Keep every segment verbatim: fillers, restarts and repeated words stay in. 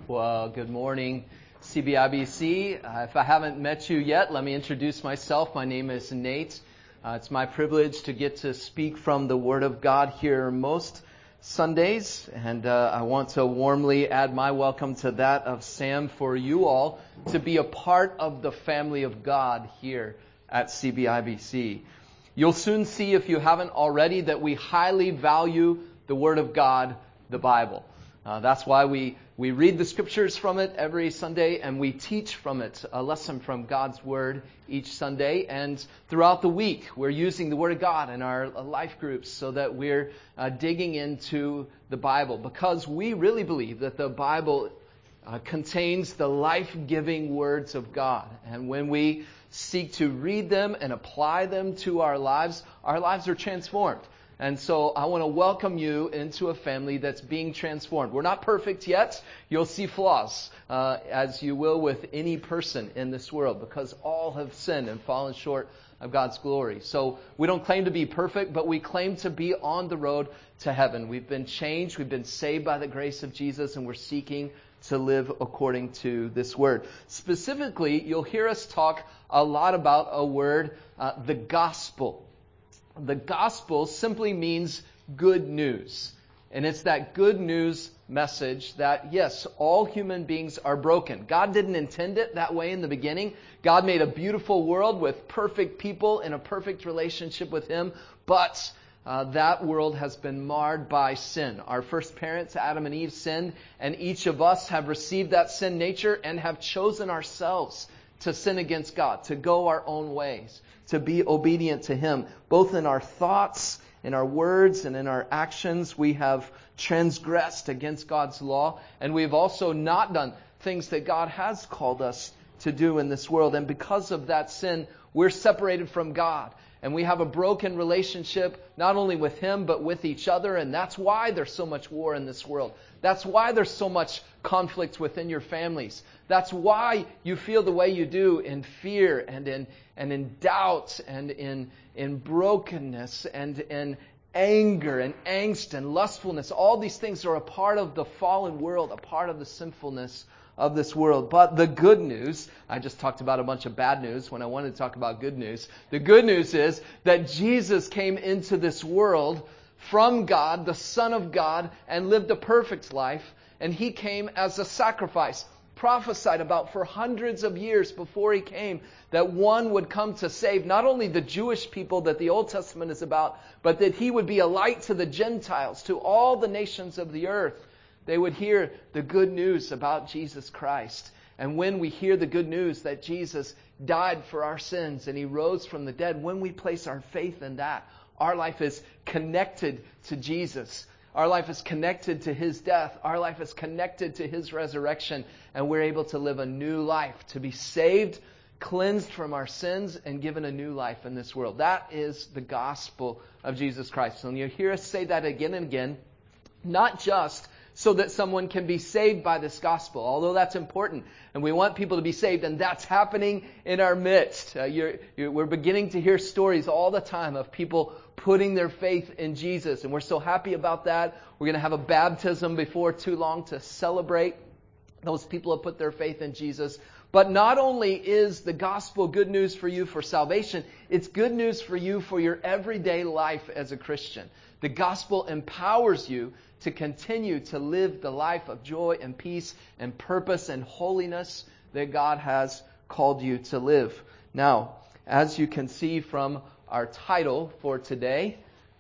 Well, good morning, C B I B C. Uh, if I haven't met you yet, let me introduce myself. My name is Nate. Uh, it's my privilege to get to speak from the Word of God here most Sundays, and uh, I want to warmly add my welcome to that of Sam for you all to be a part of the family of God here at C B I B C. You'll soon see, if you haven't already, that we highly value the Word of God, the Bible. Uh, that's why we, we read the Scriptures from it every Sunday, and we teach from it a lesson from God's Word each Sunday. And throughout the week, we're using the Word of God in our life groups so that we're uh, digging into the Bible, because we really believe that the Bible uh, contains the life-giving words of God. And when we seek to read them and apply them to our lives, our lives are transformed. And so I want to welcome you into a family that's being transformed. We're not perfect yet. You'll see flaws, uh, as you will with any person in this world, because all have sinned and fallen short of God's glory. So we don't claim to be perfect, but we claim to be on the road to heaven. We've been changed. We've been saved by the grace of Jesus, and we're seeking to live according to this word. Specifically, you'll hear us talk a lot about a word, uh, the gospel. The gospel simply means good news. And it's that good news message that, yes, all human beings are broken. God didn't intend it that way in the beginning. God made a beautiful world with perfect people in a perfect relationship with Him. But uh, that world has been marred by sin. Our first parents, Adam and Eve, sinned. And each of us have received that sin nature and have chosen ourselves to sin against God, to go our own ways, to be obedient to Him. Both in our thoughts, in our words, and in our actions, we have transgressed against God's law. And we've also not done things that God has called us to do in this world. And because of that sin, we're separated from God. And we have a broken relationship, not only with Him, but with each other. And that's why there's so much war in this world. That's why there's so much conflict within your families. That's why you feel the way you do in fear and in and in doubt and in in brokenness and in anger and angst and lustfulness. All these things are a part of the fallen world, a part of the sinfulness of this world. But the good news, I just talked about a bunch of bad news when I wanted to talk about good news. The good news is that Jesus came into this world from God, the Son of God, and lived a perfect life. And He came as a sacrifice, prophesied about for hundreds of years before He came, that one would come to save not only the Jewish people that the Old Testament is about, but that He would be a light to the Gentiles, to all the nations of the earth. They would hear the good news about Jesus Christ. And when we hear the good news that Jesus died for our sins and He rose from the dead, when we place our faith in that, our life is connected to Jesus. Our life is connected to His death. Our life is connected to His resurrection. And we're able to live a new life, to be saved, cleansed from our sins, and given a new life in this world. That is the gospel of Jesus Christ. And you hear us say that again and again, not just so that someone can be saved by this gospel, although that's important. And we want people to be saved, and that's happening in our midst. Uh, you're, you're, we're beginning to hear stories all the time of people putting their faith in Jesus, and we're so happy about that. We're going to have a baptism before too long to celebrate those people who put their faith in Jesus. But not only is the gospel good news for you for salvation, it's good news for you for your everyday life as a Christian. The gospel empowers you to continue to live the life of joy and peace and purpose and holiness that God has called you to live. Now, as you can see from our title for today,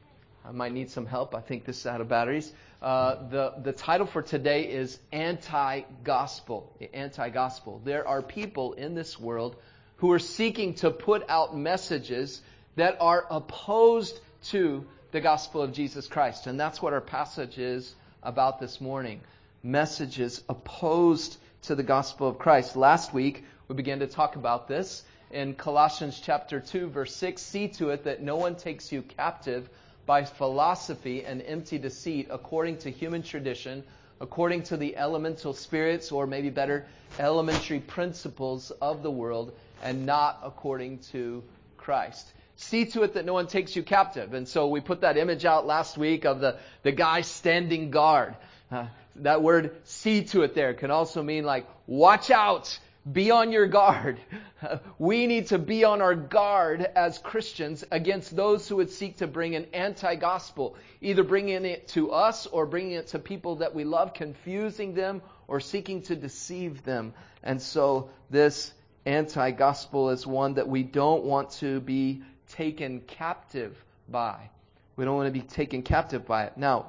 I might need some help. I think this is out of batteries. Uh, the, the title for today is Anti-Gospel. The Anti-Gospel. There are people in this world who are seeking to put out messages that are opposed to the gospel of Jesus Christ. And that's what our passage is about this morning. Messages opposed to the gospel of Christ. Last week, we began to talk about this in Colossians chapter two, verse six. See to it that no one takes you captive by philosophy and empty deceit, according to human tradition, according to the elemental spirits, or maybe better, elementary principles of the world, and not according to Christ. See to it that no one takes you captive. And so we put that image out last week of the, the guy standing guard. Uh, That word see to it there can also mean like, watch out, be on your guard. We need to be on our guard as Christians against those who would seek to bring an anti-gospel, either bringing it to us or bringing it to people that we love, confusing them or seeking to deceive them. And so this anti-gospel is one that we don't want to be taken captive by. We don't want to be taken captive by it. Now,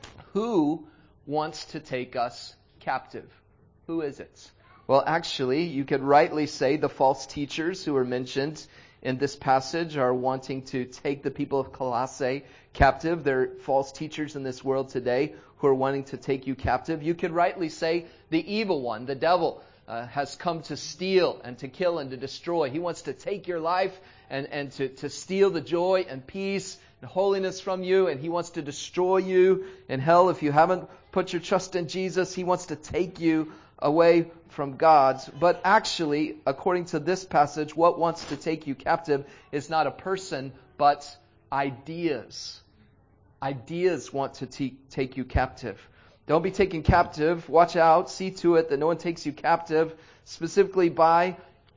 who wants to take us captive? Who is it? Well, actually, you could rightly say the false teachers who are mentioned in this passage are wanting to take the people of Colossae captive. They're false teachers in this world today who are wanting to take you captive. You could rightly say the evil one, the devil, uh, has come to steal and to kill and to destroy. He wants to take your life and, and to, to steal the joy and peace and holiness from you, and he wants to destroy you in hell. If you haven't put your trust in Jesus, he wants to take you away from God. But actually, according to this passage, what wants to take you captive is not a person, but ideas. Ideas want to te- take you captive. Don't be taken captive. Watch out. See to it that no one takes you captive, specifically by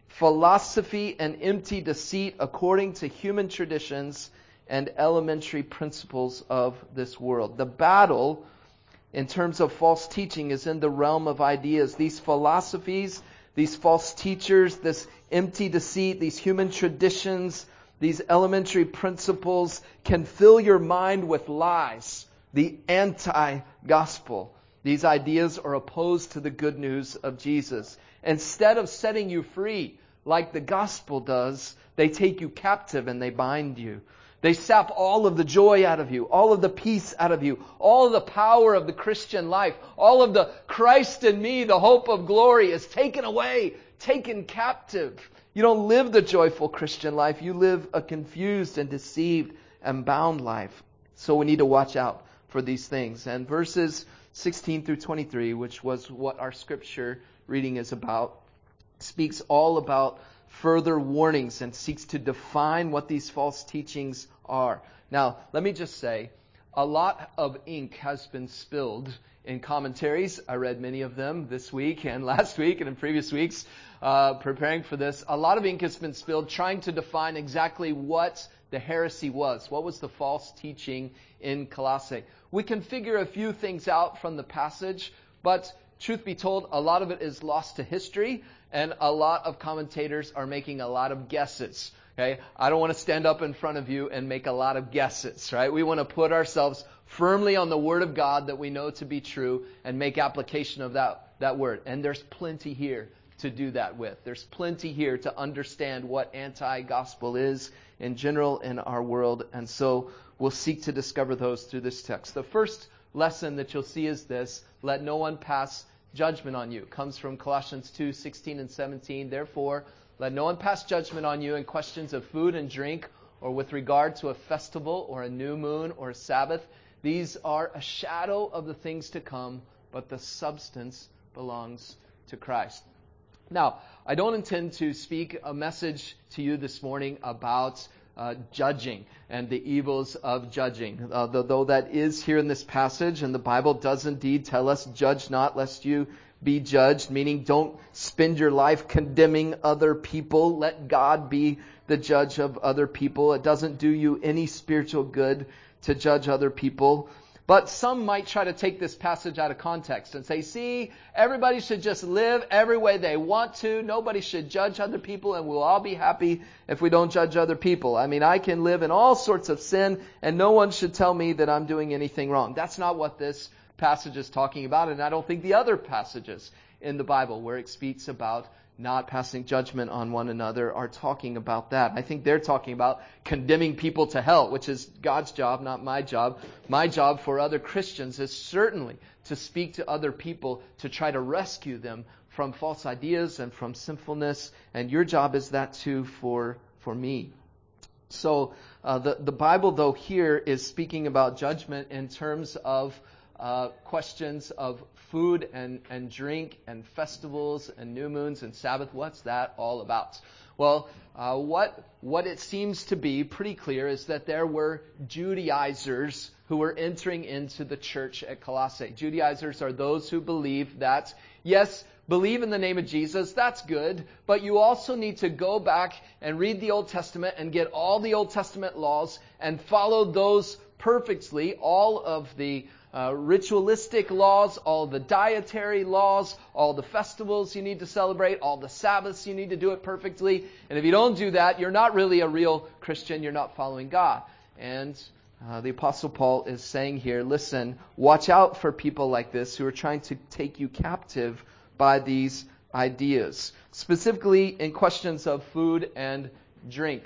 philosophy and empty deceit according to human traditions and elementary principles of this world. The battle in terms of false teaching is in the realm of ideas. These philosophies, these false teachers, this empty deceit, these human traditions, these elementary principles can fill your mind with lies, the anti-gospel. These ideas are opposed to the good news of Jesus. Instead of setting you free like the gospel does, they take you captive and they bind you. They sap all of the joy out of you, all of the peace out of you, all of the power of the Christian life, all of the Christ in me, the hope of glory is taken away, taken captive. You don't live the joyful Christian life. You live a confused and deceived and bound life. So we need to watch out for these things. And verses sixteen through twenty-three, which was what our scripture reading is about, speaks all about further warnings and seeks to define what these false teachings are. Now, let me just say, a lot of ink has been spilled in commentaries. I read many of them this week and last week and in previous weeks uh, preparing for this. A lot of ink has been spilled trying to define exactly what the heresy was. What was the false teaching in Colossae? We can figure a few things out from the passage, but truth be told, a lot of it is lost to history, and a lot of commentators are making a lot of guesses. Okay, I don't want to stand up in front of you and make a lot of guesses, right? We want to put ourselves firmly on the Word of God that we know to be true and make application of that, that Word. And there's plenty here to do that with. There's plenty here to understand what anti-gospel is in general in our world. And so we'll seek to discover those through this text. The first lesson that you'll see is this: let no one pass judgment on you. It comes from Colossians two, sixteen and seventeen. Therefore, let no one pass judgment on you in questions of food and drink, or with regard to a festival, or a new moon, or a Sabbath. These are a shadow of the things to come, but the substance belongs to Christ. Now, I don't intend to speak a message to you this morning about uh, judging and the evils of judging. Uh, though, though that is here in this passage, and the Bible does indeed tell us, judge not lest you be judged, meaning don't spend your life condemning other people. Let God be the judge of other people. It doesn't do you any spiritual good to judge other people. But some might try to take this passage out of context and say, see, everybody should just live every way they want to. Nobody should judge other people, and we'll all be happy if we don't judge other people. I mean, I can live in all sorts of sin, and no one should tell me that I'm doing anything wrong. That's not what this passage is talking about, and I don't think the other passages in the Bible where it speaks about not passing judgment on one another are talking about that. I think they're talking about condemning people to hell, which is God's job, not my job. My job for other Christians is certainly to speak to other people to try to rescue them from false ideas and from sinfulness, and your job is that too for, for me. So uh, the, the Bible, though, here is speaking about judgment in terms of Uh, questions of food and, and drink and festivals and new moons and Sabbath. What's that all about? Well, uh, what what it seems to be pretty clear is that there were Judaizers who were entering into the church at Colossae. Judaizers are those who believe that, yes, believe in the name of Jesus, that's good, but you also need to go back and read the Old Testament and get all the Old Testament laws and follow those perfectly, all of the uh, ritualistic laws, all the dietary laws, all the festivals you need to celebrate, all the Sabbaths you need to do it perfectly. And if you don't do that, you're not really a real Christian, you're not following God. And uh, the Apostle Paul is saying here, listen, watch out for people like this who are trying to take you captive by these ideas, specifically in questions of food and drink.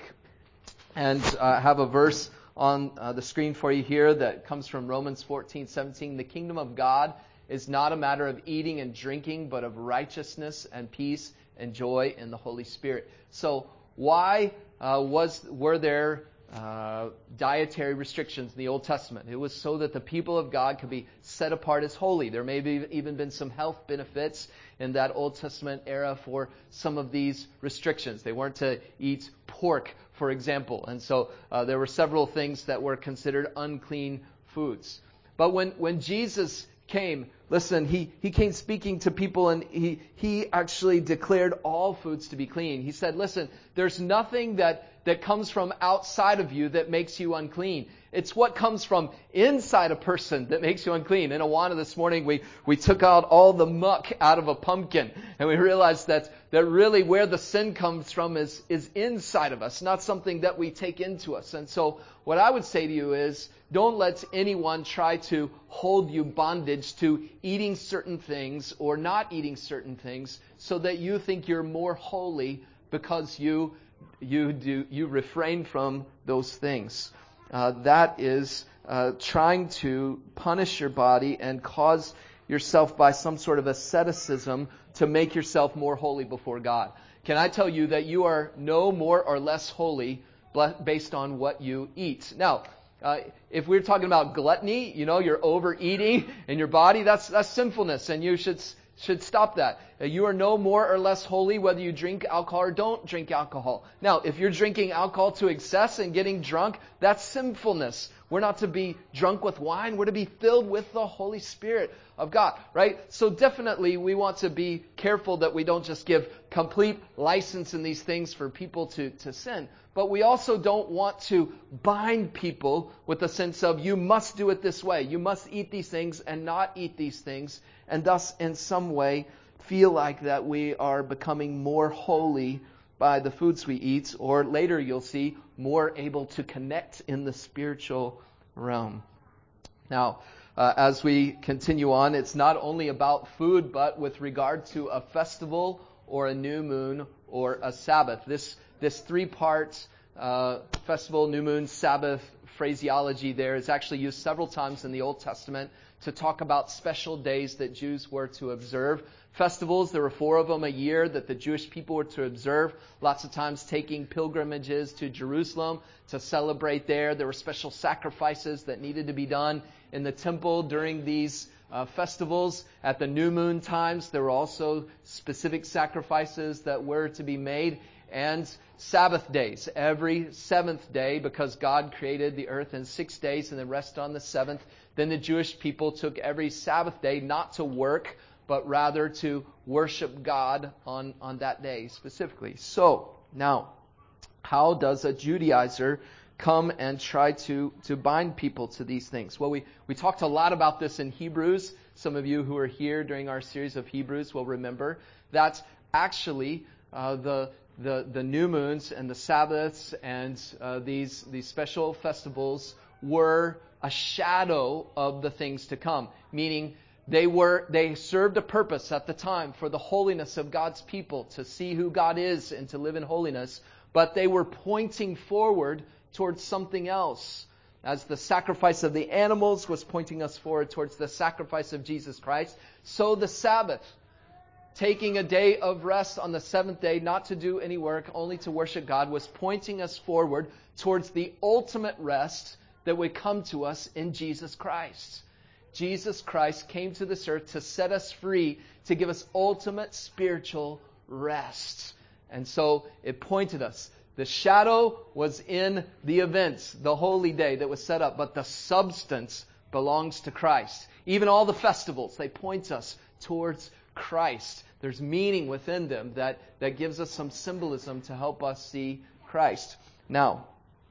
And uh, I have a verse on uh, the screen for you here that comes from Romans fourteen seventeen. The kingdom of God is not a matter of eating and drinking, but of righteousness and peace and joy in the Holy Spirit. So why uh, was were there uh, dietary restrictions in the Old Testament? It was so that the people of God could be set apart as holy. There may be even been some health benefits in that Old Testament era for some of these restrictions. They weren't to eat pork, for example. And so uh, there were several things that were considered unclean foods. But when, when Jesus came, listen, he, he came speaking to people, and he, he actually declared all foods to be clean. He said, listen, there's nothing that, that comes from outside of you that makes you unclean. It's what comes from inside a person that makes you unclean. In Awana this morning, we, we took out all the muck out of a pumpkin, and we realized that, that really where the sin comes from is, is inside of us, not something that we take into us. And so what I would say to you is, don't let anyone try to hold you bondage to eating certain things or not eating certain things so that you think you're more holy because you you do you refrain from those things. Uh, that is uh, trying to punish your body and cause yourself by some sort of asceticism to make yourself more holy before God. Can I tell you that you are no more or less holy based on what you eat? Now, Uh, if we're talking about gluttony, you know, you're overeating in your body, that's that's sinfulness, and you should should stop that. Uh, you are no more or less holy whether you drink alcohol or don't drink alcohol. Now, if you're drinking alcohol to excess and getting drunk, that's sinfulness. We're not to be drunk with wine. We're to be filled with the Holy Spirit of God, right? So definitely we want to be careful that we don't just give complete license in these things for people to, to sin. But we also don't want to bind people with a sense of you must do it this way. You must eat these things and not eat these things. And thus in some way feel like that we are becoming more holy by the foods we eat, or later you'll see more able to connect in the spiritual realm. Now, uh, as we continue on, it's not only about food, but with regard to a festival or a new moon or a Sabbath. This this three-part uh, festival, new moon, Sabbath phraseology there is actually used several times in the Old Testament to talk about special days that Jews were to observe. Festivals, there were four of them a year that the Jewish people were to observe, lots of times taking pilgrimages to Jerusalem to celebrate there. There were special sacrifices that needed to be done in the temple during these uh, festivals. At the new moon times, there were also specific sacrifices that were to be made. And Sabbath days, every seventh day, because God created the earth in six days and then rest on the seventh. Then the Jewish people took every Sabbath day not to work, but rather to worship God on, on that day specifically. So, now, how does a Judaizer come and try to, to bind people to these things? Well, we, we talked a lot about this in Hebrews. Some of you who are here during our series of Hebrews will remember that actually uh, the The, the new moons and the Sabbaths and uh, these these special festivals were a shadow of the things to come. Meaning they were they served a purpose at the time for the holiness of God's people, to see who God is and to live in holiness. But they were pointing forward towards something else. As the sacrifice of the animals was pointing us forward towards the sacrifice of Jesus Christ, so the Sabbath, taking a day of rest on the seventh day, not to do any work, only to worship God, was pointing us forward towards the ultimate rest that would come to us in Jesus Christ. Jesus Christ came to this earth to set us free, to give us ultimate spiritual rest. And so it pointed us The shadow was in the events, the holy day that was set up, but the substance belongs to Christ. Even all the festivals, they point us towards Christ. There's meaning within them that, that gives us some symbolism to help us see Christ. Now,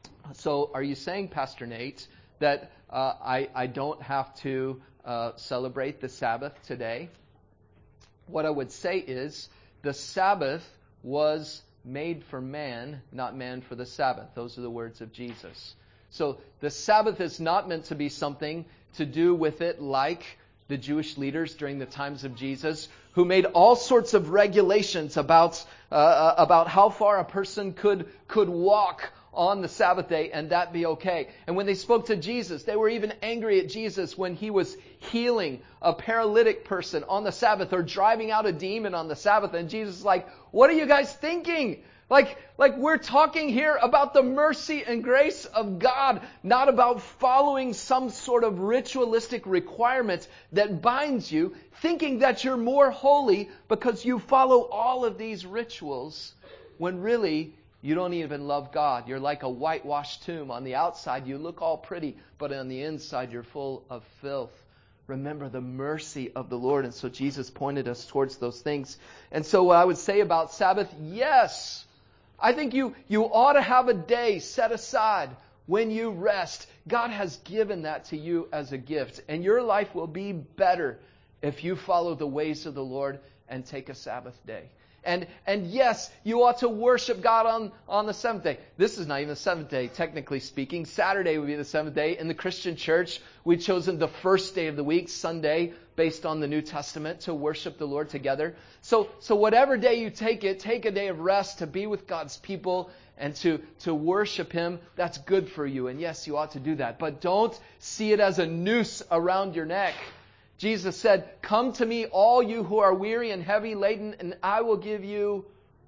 so are you saying, Pastor Nate, that uh, I, I don't have to uh, celebrate the Sabbath today? What I would say is the Sabbath was made for man, not man for the Sabbath. Those are the words of Jesus. So the Sabbath is not meant to be something to do with it like the Jewish leaders during the times of Jesus, who made all sorts of regulations about uh, about how far a person could could walk on the Sabbath day and that be okay. And when they spoke to Jesus, they were even angry at Jesus when he was healing a paralytic person on the Sabbath or driving out a demon on the Sabbath. And Jesus is like, what are you guys thinking? Like, like we're talking here about the mercy and grace of God, not about following some sort of ritualistic requirement that binds you, thinking that you're more holy because you follow all of these rituals, when really you don't even love God. You're like a whitewashed tomb. On the outside, you look all pretty, but on the inside, you're full of filth. Remember the mercy of the Lord. And so Jesus pointed us towards those things. And so what I would say about Sabbath, yes, I think you, you ought to have a day set aside when you rest. God has given that to you as a gift. And your life will be better if you follow the ways of the Lord and take a Sabbath day. And and yes, you ought to worship God on, on the seventh day. This is not even the seventh day, technically speaking. Saturday would be the seventh day. In the Christian church, we've chosen the first day of the week, Sunday, based on the New Testament, to worship the Lord together. So so whatever day you take it, take a day of rest to be with God's people and to, to worship Him. That's good for you. And yes, you ought to do that. But don't see it as a noose around your neck. Jesus said, come to me, all you who are weary and heavy laden, and I will give you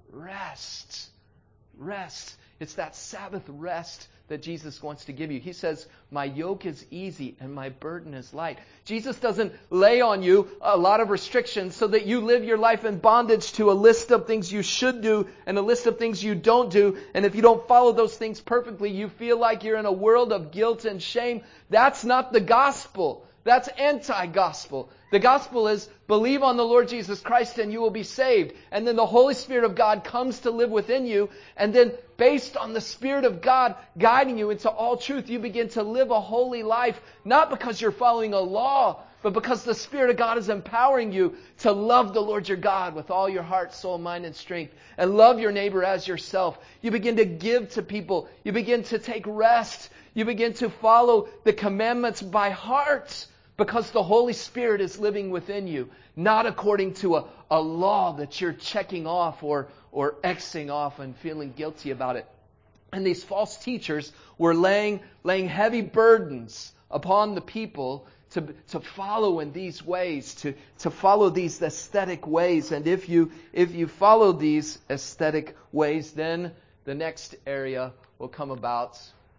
rest. Rest. It's that Sabbath rest that Jesus wants to give you. He says, my yoke is easy and my burden is light. Jesus doesn't lay on you a lot of restrictions so that you live your life in bondage to a list of things you should do and a list of things you don't do. And if you don't follow those things perfectly, you feel like you're in a world of guilt and shame. That's not the gospel. That's anti-gospel. The gospel is believe on the Lord Jesus Christ and you will be saved. And then the Holy Spirit of God comes to live within you. And then based on the Spirit of God guiding you into all truth, you begin to live a holy life. Not because you're following a law, but because the Spirit of God is empowering you to love the Lord your God with all your heart, soul, mind, and strength. And love your neighbor as yourself. You begin to give to people. You begin to take rest. You begin to follow the commandments by heart. Because the Holy Spirit is living within you, not according to a, a law that you're checking off or, or Xing off and feeling guilty about it. And these false teachers were laying, laying heavy burdens upon the people to, to follow in these ways, to, to follow these aesthetic ways. And if you, if you follow these aesthetic ways, then the next area will come about.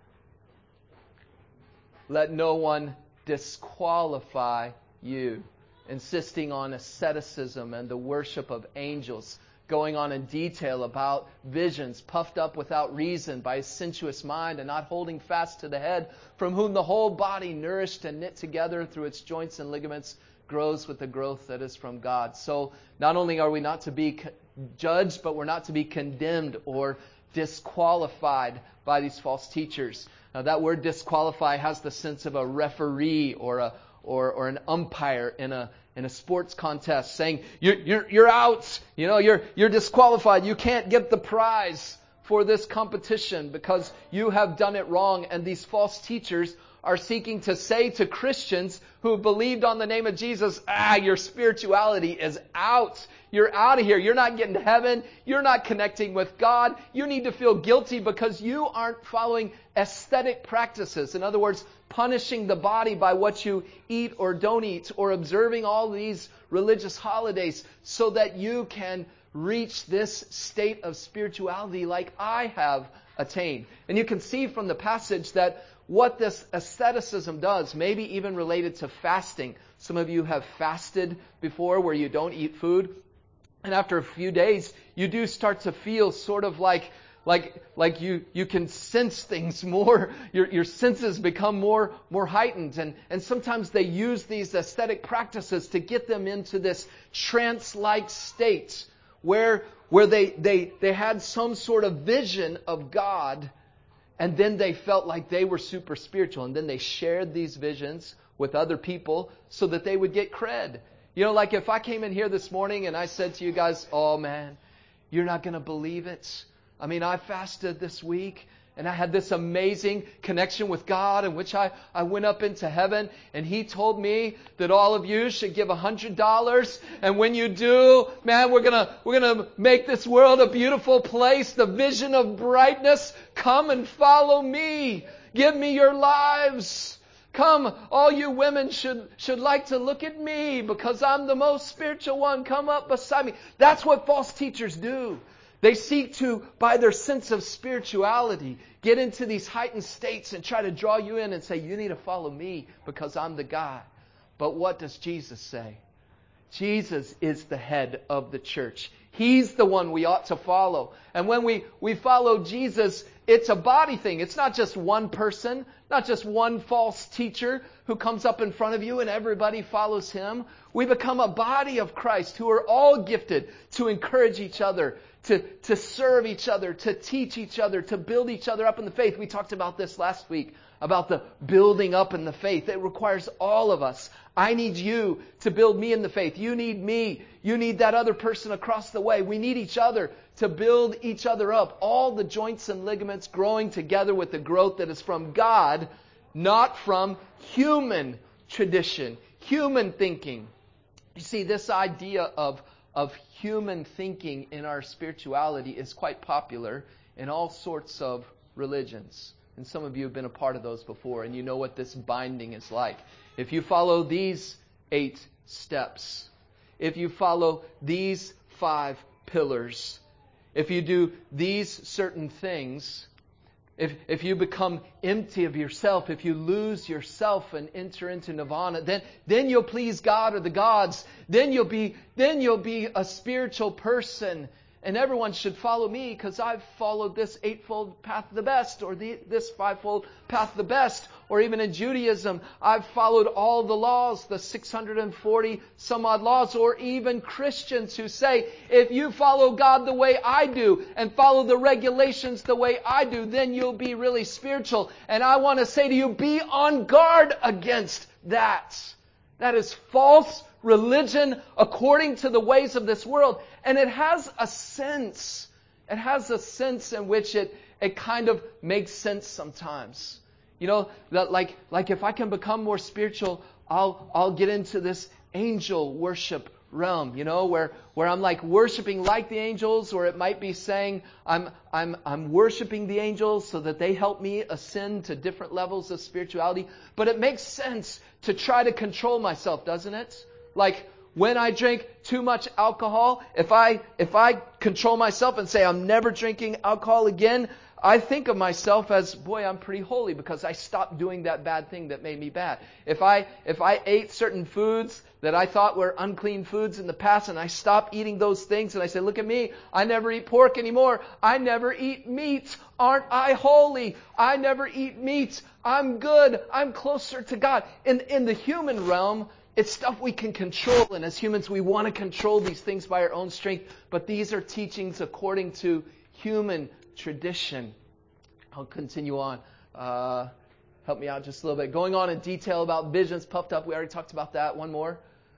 Let no one disqualify you, insisting on asceticism and the worship of angels, going on in detail about visions puffed up without reason by a sensuous mind and not holding fast to the head, from whom the whole body, nourished and knit together through its joints and ligaments, grows with the growth that is from God. So not only are we not to be judged, but we're not to be condemned or disqualified by these false teachers. Now, that word disqualify has the sense of a referee or a or or an umpire in a in a sports contest saying you're you're you're out. You know, you're you're disqualified. You can't get the prize for this competition because you have done it wrong. And these false teachers are seeking to say to Christians who believed on the name of Jesus, ah, your spirituality is out. You're out of here. You're not getting to heaven. You're not connecting with God. You need to feel guilty because you aren't following aesthetic practices. In other words, punishing the body by what you eat or don't eat, or observing all these religious holidays so that you can reach this state of spirituality like I have attained. And you can see from the passage that what this asceticism does, maybe even related to fasting. Some of you have fasted before where you don't eat food. And after a few days, you do start to feel sort of like Like, like you, you can sense things more, your, your senses become more, more heightened. And, and sometimes they use these aesthetic practices to get them into this trance-like state where, where they, they, they had some sort of vision of God, and then they felt like they were super spiritual. And then they shared these visions with other people so that they would get cred. You know, like if I came in here this morning and I said to you guys, oh man, you're not going to believe it. I mean, I fasted this week and I had this amazing connection with God in which I, I went up into heaven and He told me that all of you should give a hundred dollars. And when you do, man, we're going to, we're going to make this world a beautiful place. The vision of brightness. Come and follow me. Give me your lives. Come, all you women should, should like to look at me because I'm the most spiritual one. Come up beside me. That's what false teachers do. They seek to, by their sense of spirituality, get into these heightened states and try to draw you in and say, you need to follow me because I'm the guy. But what does Jesus say? Jesus is the head of the church. He's the one we ought to follow. And when we, we follow Jesus, it's a body thing. It's not just one person, not just one false teacher who comes up in front of you and everybody follows him. We become a body of Christ who are all gifted to encourage each other, to, to serve each other, to teach each other, to build each other up in the faith. We talked about this last week, about the building up in the faith. It requires all of us. I need you to build me in the faith. You need me. You need that other person across the way. We need each other to build each other up. All the joints and ligaments growing together with the growth that is from God, not from human tradition, human thinking. You see, this idea of, of human thinking in our spirituality is quite popular in all sorts of religions. And some of you have been a part of those before, and you know what this binding is like. If you follow these eight steps, if you follow these five pillars, if you do these certain things, if if you become empty of yourself, if you lose yourself and enter into nirvana, then then you'll please God or the gods. Then you'll be then you'll be a spiritual person. And everyone should follow me because I've followed this eightfold path the best, or the, this fivefold path the best. Or even in Judaism, I've followed all the laws, the six hundred forty some odd laws. Or even Christians who say, if you follow God the way I do and follow the regulations the way I do, then you'll be really spiritual. And I want to say to you, be on guard against that. That is false religion according to the ways of this world. And it has a sense. It has a sense in which it, it kind of makes sense sometimes. You know, that like like if I can become more spiritual, I'll I'll get into this angel worship realm, you know, where, where I'm like worshiping like the angels, or it might be saying I'm I'm I'm worshiping the angels so that they help me ascend to different levels of spirituality. But it makes sense to try to control myself, doesn't it? Like when I drink too much alcohol, if I if I control myself and say I'm never drinking alcohol again, I think of myself as, boy, I'm pretty holy because I stopped doing that bad thing that made me bad. If I if I ate certain foods that I thought were unclean foods in the past and I stopped eating those things and I say, look at me, I never eat pork anymore. I never eat meat. Aren't I holy? I never eat meat. I'm good. I'm closer to God. In in the human realm, it's stuff we can control, and as humans we want to control these things by our own strength, but these are teachings according to human tradition. I'll continue on. Uh, help me out just a little bit. Going on in detail about visions puffed up. We already talked about that. One more.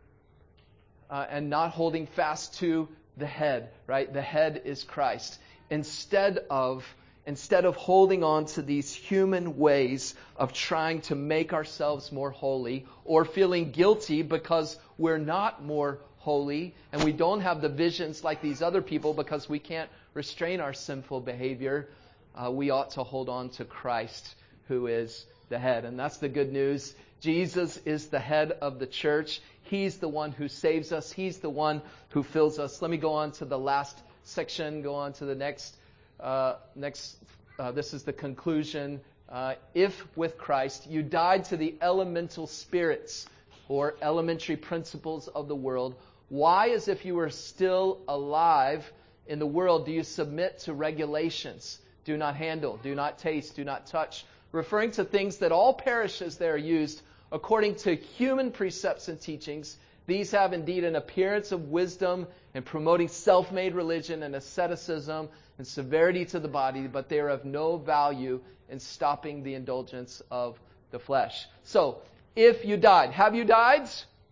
Uh, and not holding fast to the head, right? The head is Christ. Instead of Instead of holding on to these human ways of trying to make ourselves more holy, or feeling guilty because we're not more holy and we don't have the visions like these other people because we can't restrain our sinful behavior, uh, we ought to hold on to Christ, who is the head. And that's the good news. Jesus is the head of the church. He's the one who saves us. He's the one who fills us. Let me go on to the last section, go on to the next Uh, next, uh, this is the conclusion. Uh, if with Christ you died to the elemental spirits or elementary principles of the world, why, as if you were still alive, in the world do you submit to regulations? Do not handle, do not taste, do not touch, referring to things that all perish as they are used according to human precepts and teachings. These have indeed an appearance of wisdom in promoting self-made religion and asceticism and severity to the body, but they are of no value in stopping the indulgence of the flesh. So, if you died, have you died?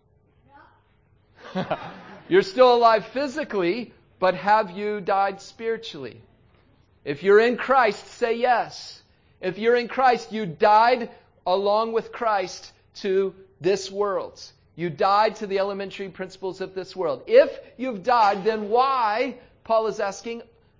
No. You're still alive physically, but have you died spiritually? If you're in Christ, say yes. If you're in Christ, you died along with Christ to this world. You died to the elementary principles of this world. If you've died, then why, Paul is asking,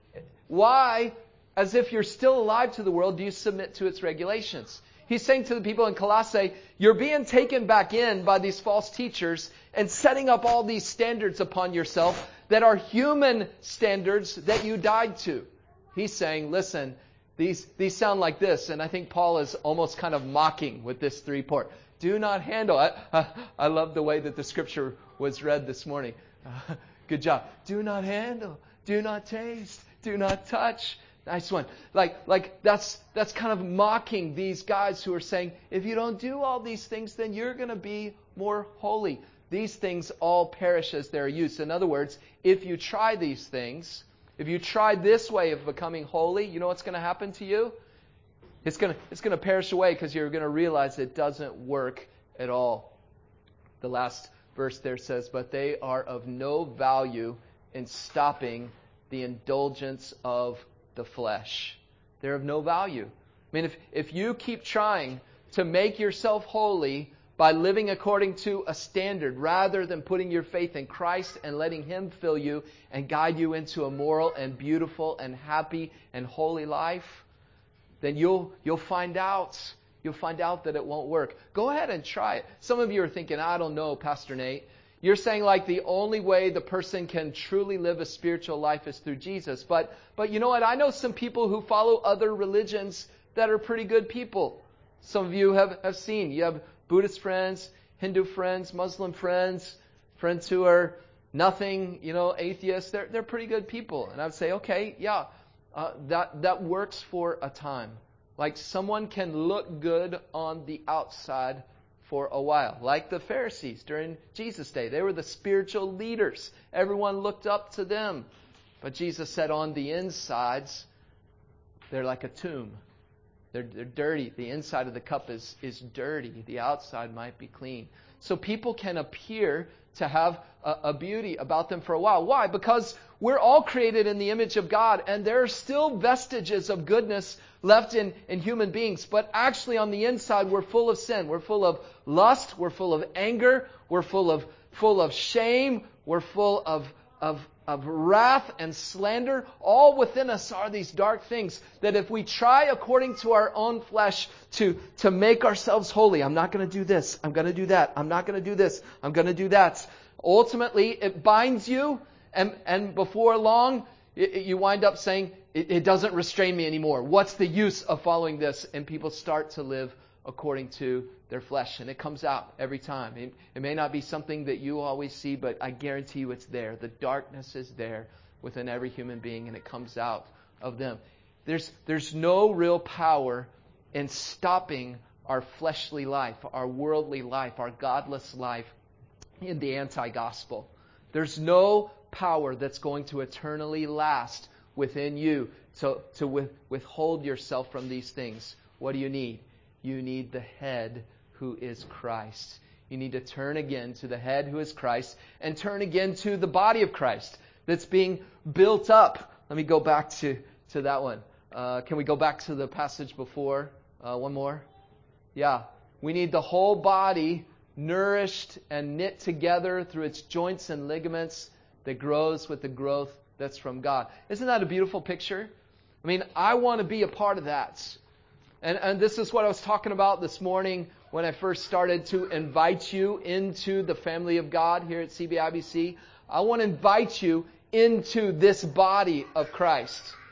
why, as if you're still alive to the world, do you submit to its regulations? He's saying to the people in Colossae, you're being taken back in by these false teachers and setting up all these standards upon yourself that are human standards that you died to. He's saying, listen, these these sound like this, and I think Paul is almost kind of mocking with this three part. Do not handle. I, I, I love the way that the scripture was read this morning. Uh, good job. Do not handle. Do not taste. Do not touch. Nice one. Like, like that's that's kind of mocking these guys who are saying, if you don't do all these things, then you're going to be more holy. These things all perish as they're used. In other words, if you try these things, if you try this way of becoming holy, you know what's going to happen to you? It's going to it's going to perish away because you're going to realize it doesn't work at all. The last verse there says, but they are of no value in stopping the indulgence of the flesh. They're of no value. I mean, if, if you keep trying to make yourself holy by living according to a standard rather than putting your faith in Christ and letting Him fill you and guide you into a moral and beautiful and happy and holy life, then you'll you'll find out. You'll find out that it won't work. Go ahead and try it. Some of you are thinking, I don't know, Pastor Nate. You're saying like the only way the person can truly live a spiritual life is through Jesus. But but you know what? I know some people who follow other religions that are pretty good people. Some of you have, have seen. You have Buddhist friends, Hindu friends, Muslim friends, friends who are nothing, you know, atheists. They're they're pretty good people. And I would say, okay, yeah, uh, that that works for a time. Like someone can look good on the outside for a while. Like the Pharisees during Jesus' day. They were the spiritual leaders. Everyone looked up to them. But Jesus said on the insides, they're like a tomb. They're, they're dirty. The inside of the cup is, is dirty. The outside might be clean. So people can appear to have a, a beauty about them for a while. Why? Because we're all created in the image of God, and there are still vestiges of goodness left in, in human beings. But actually on the inside, we're full of sin. We're full of lust. We're full of anger. We're full of full of shame. We're full of of of wrath and slander. All within us are these dark things that if we try according to our own flesh to, to make ourselves holy, I'm not going to do this, I'm going to do that, I'm not going to do this, I'm going to do that. Ultimately, it binds you, and, and before long, it, you wind up saying, it, it doesn't restrain me anymore. What's the use of following this? And people start to live according to their flesh. And it comes out every time. It, it may not be something that you always see, but I guarantee you it's there. The darkness is there within every human being, and it comes out of them. There's, there's no real power in stopping our fleshly life, our worldly life, our godless life in the anti-gospel. There's no power that's going to eternally last within you to, to with, withhold yourself from these things. What do you need? You need the head who is Christ. You need to turn again to the head who is Christ and turn again to the body of Christ that's being built up. Let me go back to, to that one. Uh, can we go back to the passage before? Uh, one more? Yeah. We need the whole body nourished and knit together through its joints and ligaments that grows with the growth that's from God. Isn't that a beautiful picture? I mean, I want to be a part of that. And, and this is what I was talking about this morning when I first started to invite you into the family of God here at C B I B C. I want to invite you into this body of Christ.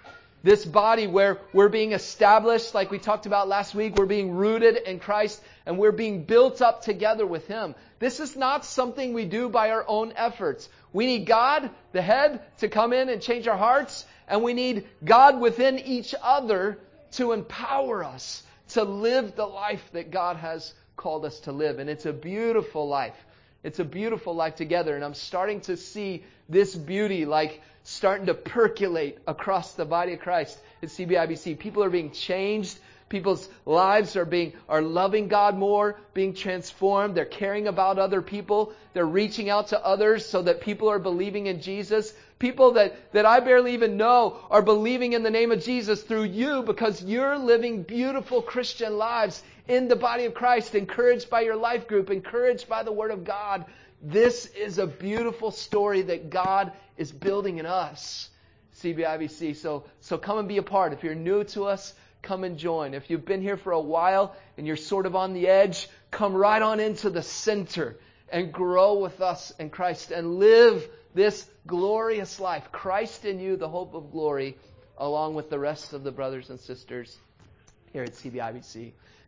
This body where we're being established, like we talked about last week, we're being rooted in Christ and we're being built up together with Him. This is not something we do by our own efforts. We need God, the head, to come in and change our hearts, and we need God within each other to empower us to live the life that God has called us to live. And it's a beautiful life. It's a beautiful life together. And I'm starting to see this beauty like starting to percolate across the body of Christ at C B I B C. People are being changed. People's lives are being are loving God more, being transformed. They're caring about other people. They're reaching out to others so that people are believing in Jesus. People that, that I barely even know are believing in the name of Jesus through you because you're living beautiful Christian lives in the body of Christ, encouraged by your life group, encouraged by the Word of God. This is a beautiful story that God is building in us, C B I B C. So, so come and be a part. If you're new to us, come and join. If you've been here for a while and you're sort of on the edge, come right on into the center and grow with us in Christ and live this glorious life. Christ in you, the hope of glory, along with the rest of the brothers and sisters here at C B I B C.